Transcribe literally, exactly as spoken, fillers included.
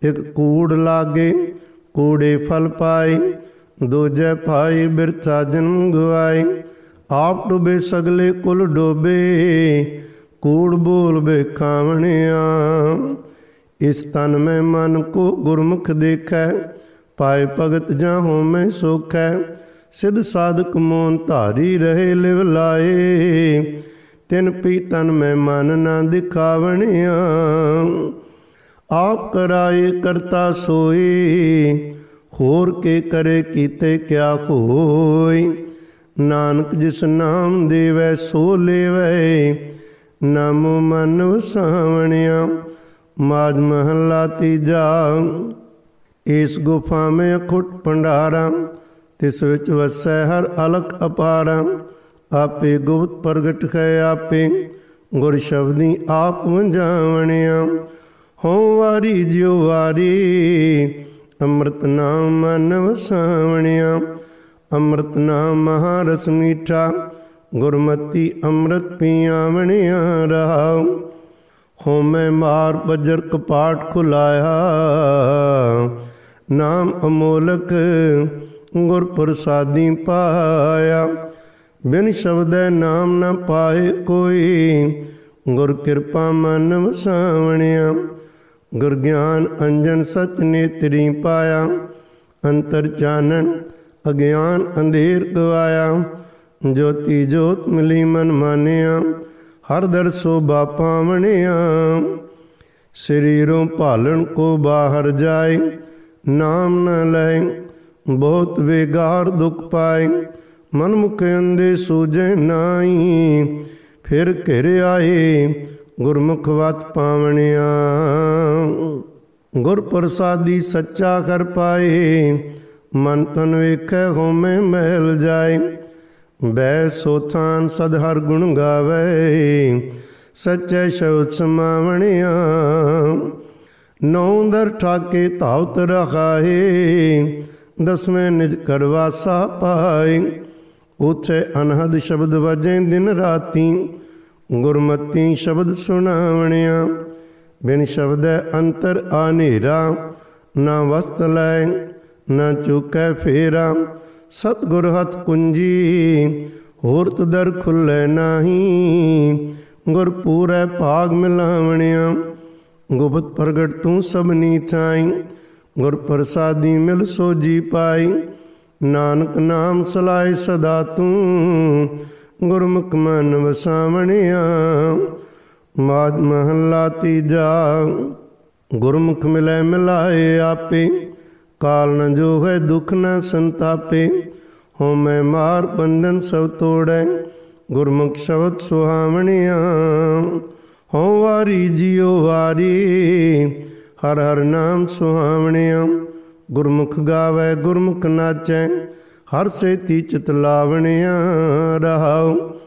एक कूड़ लागे कूड़े फल पाए, दूजे भाई बिरथा जन्म गवाए। आप डूबे सगले कुल डोबे, कूड़ बोल बे खावणिया। इस तन में मन को गुरमुख देखै, पाए भगत जाहों में सुख है। सिद्ध साधक मोन धारी रहे लिव लाए, तिन पी तन में मन न दिखावणिया। आप कराए करता सोई, होर के करे कीते क्या होई। नानक जिस नाम देवै सो लेवै, नामो मन वसावणिया। माज महला तीजा। इस गुफा में अखुट भंडारा, तिस विच वसै हर अलख अपारा। आपे गुप्त प्रगट है आपे, गुर शब्दी आप वंजावणिया। हों वारी जियो वारी, अमृत नाम मन वसावणिया। अमृत नाम महारस मीठा, गुरमति अमृत पियावणिया रहाओ। हों मैं मार बजर कपाट खुलाया, नाम अमोलक गुर प्रसादी पाया। बिन शब्द नाम न पाए कोई, गुर कृपा मन वसावणिया। गुर ज्ञान अंजन सच नेत्री पाया, अंतर चानन अज्ञान अंधेर गवाया। ज्योति जोत मिली मन मानिया, हर दर शोभा पावणिया। शरीरों भालन को बाहर जाए, नाम न लय बहुत बेगार दुख पाए। मन मुख अंधे सूझे नाई, फिर घिर आए गुरमुख वत पावणिया। गुर प्रसादी सच्चा कर पाए, मन तन वेखै होमे महल जाए। बै सोथान सद हर गुण गावै, सच्चे शब्द समावणिया। नौ दर ठाके धावत रखाए, दसवें निज करवासा पाए। उथे अनहद शब्द वजें दिन राती, गुरमती शब्द सुनावणिया। बिन शब्द अंतर आनेरा, ना वस्त लय ना चुकै फेरा। सतगुर हथ कुंजी, होरत दर खुलै नाही। गुर पूरै भाग मिलावणिया। गुप्त प्रगट तू सबनी थाई, गुर प्रसादी मिल सोजी पाई। नानक नाम सलाए सदा तू, गुरमुख मन वसावणिया। माज महला तीजा। गुरमुख मिलै मिलाए आपे, काल न जो है दुख न संतापे। हो मैं मार बंधन सब तोड़ै, गुरमुख शब्द सुहावणिया। हो वारी जियो वारी, हर हर नाम सुहावणिया। गुरमुख गावै गुरमुख नाचै, हर सेती चित लावणिया रहाओ।